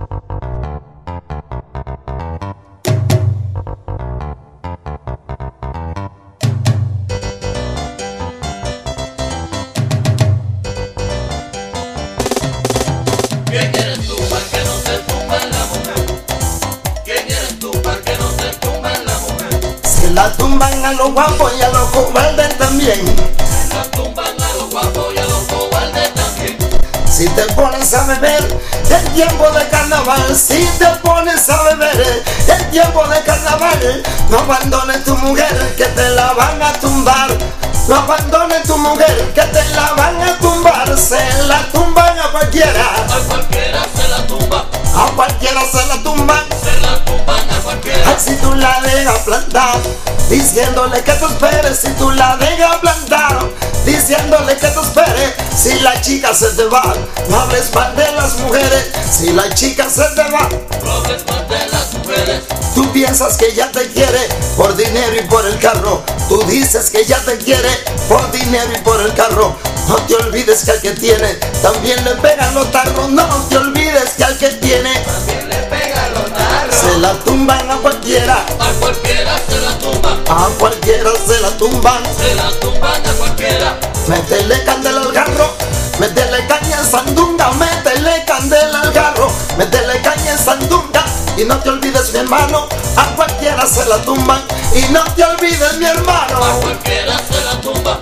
¿Quién eres tú para que no te tumbe la mujer? ¿Quién eres tú para que no te tumbe la mujer? Se la tumban a los guapos y a los cobardes también. Se la tumban a los guapos y a los cobardes también. Si te pones a beber el tiempo de carnaval, si te pones a beber el tiempo de carnaval, no abandones tu mujer que te la van a tumbar. No abandones tu mujer que te la van a tumbar. Se la tumban a cualquiera. A cualquiera se la tumba. A cualquiera se la tumban. Se la tumban a cualquiera. Ay, si tú la dejas plantar, diciéndole que tú esperes. Si tú la dejas plantar, diciéndole que tú esperes. Si la chica se te va, no hables mal de las mujeres. Si la chica se te va, No hables mal de las mujeres. tú piensas que ya te quiere por dinero y por el carro. Tú dices que ya te quiere por dinero y por el carro. No te olvides que al que tiene también le pegan los tarros. No te olvides que al que tiene También le pega los tarros. se la tumban a cualquiera. A cualquiera se la tumba. A cualquiera se la tumban. Se la tumban a cualquiera. Métele candela al garro, métele caña en sandunga, métele candela al garro, métele caña en sandunga. Y no te olvides, mi hermano, a cualquiera se la tumban. Y no te olvides, mi hermano, A cualquiera se la tumba.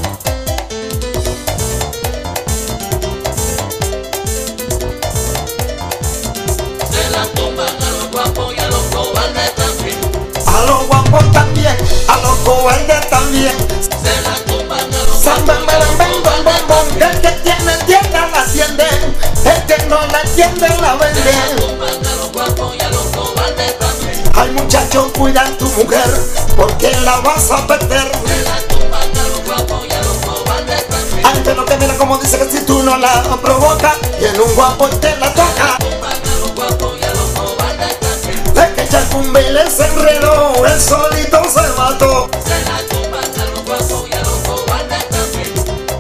Se la tumban a los guapos y a los cobardes también. a los guapos también, a los cobardes también. Se la tumban a los Bam, bam, guapos y a los bam, bam, bam, cobardes bam. también. El que tiene tienda la atiende, el que no la atiende la Se la vende. tumban a los guapos y a los cobardes también. Ay, muchacho, cuida a tu mujer, porque la vas a perder. Se la tumban a los guapos y a los cobardes también. Ay, pero que mira como dice que si tú no la provocas, viene un guapo y te la Se la toca. tumban a los guapos y a los cobardes también. Es que Chacumbe se enredó, él solito se mató. Se la tumban a los guapos y a los cobardes también.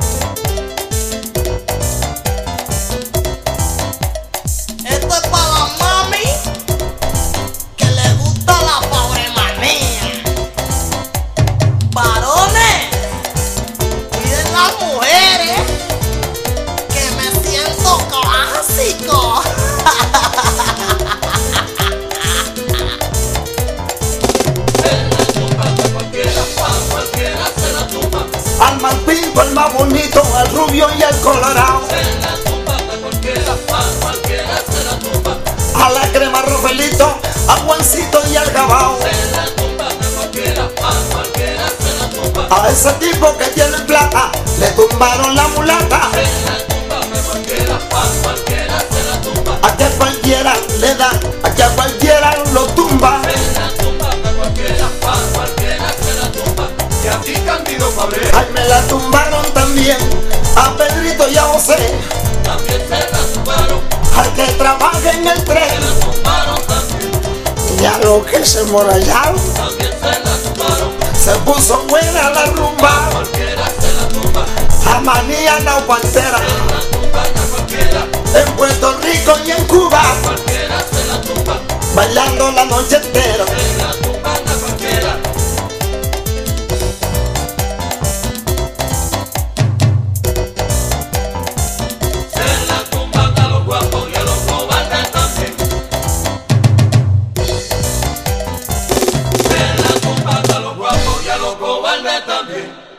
Esto es para la mami que le gusta la pobre manía. Varones, cuiden las mujeres que me siento clásico. Se la tumban a cualquiera se la tumba. Al más pinto, al más bonito, al rubio y al colorado. Se la tumban a cualquiera se la tumba. A la crema Rofelito, al Juancito y al Gabao. Se la tumban a cualquiera se la tumba. A ese tipo que tiene plata, le tumbaron la mulata. Se la tumban a cualquiera se la tumba. A que cualquiera le da, a que a cualquiera lo tumba. Se la tumban a cualquiera se la tumba. Y a ti Cándido Fabré Ay, me la tumbaron también, a Pedrito y a José. también se la tumbaron. Al que trabaja en el Se tren, la tumbaron también. y a los que se morallaron. También se la tumbaron. Se puso buena la rumba, Cualquiera se la tumba. a Manía la Pantera, Se la tumban a cualquiera. en Puerto Rico y en Cuba, Cualquiera se la tumba. bailando la noche entera. Se la tumban a cualquiera. Se la tumban a los guapos y a los cobardes también. Se la tumban a los guapos y a los cobardes también.